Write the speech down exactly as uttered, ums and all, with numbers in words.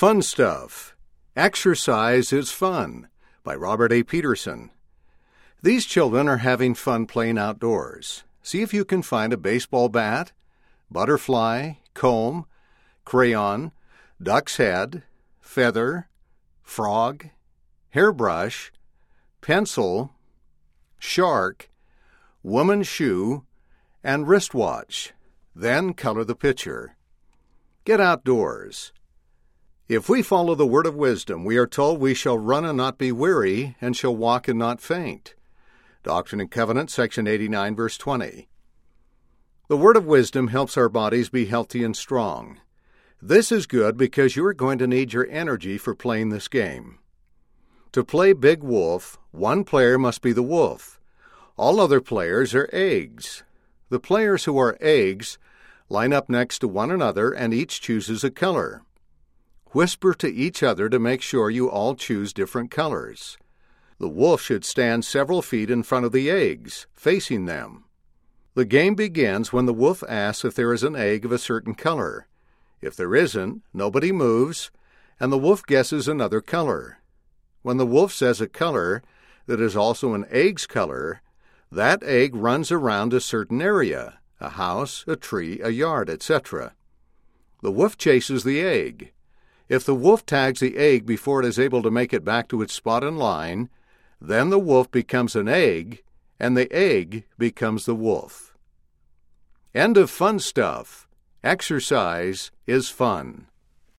Fun Stuff. Exercise is Fun by Robert A. Peterson. These children are having fun playing outdoors. See if you can find a baseball bat, butterfly, comb, crayon, duck's head, feather, frog, hairbrush, pencil, shark, woman's shoe, and wristwatch. Then color the picture. Get outdoors. If we follow the word of wisdom, we are told we shall run and not be weary, and shall walk and not faint. Doctrine and Covenants, section eighty-nine, verse twenty. The word of wisdom helps our bodies be healthy and strong. This is good because you are going to need your energy for playing this game. To play Big Wolf, one player must be the wolf. All other players are eggs. The players who are eggs line up next to one another and each chooses a color. Whisper to each other to make sure you all choose different colors. The wolf should stand several feet in front of the eggs, facing them. The game begins when the wolf asks if there is an egg of a certain color. If there isn't, nobody moves, and the wolf guesses another color. When the wolf says a color that is also an egg's color, that egg runs around a certain area, a house, a tree, a yard, et cetera. The wolf chases the egg. If the wolf tags the egg before it is able to make it back to its spot in line, then the wolf becomes an egg, and the egg becomes the wolf. End of Fun Stuff. Exercise is fun.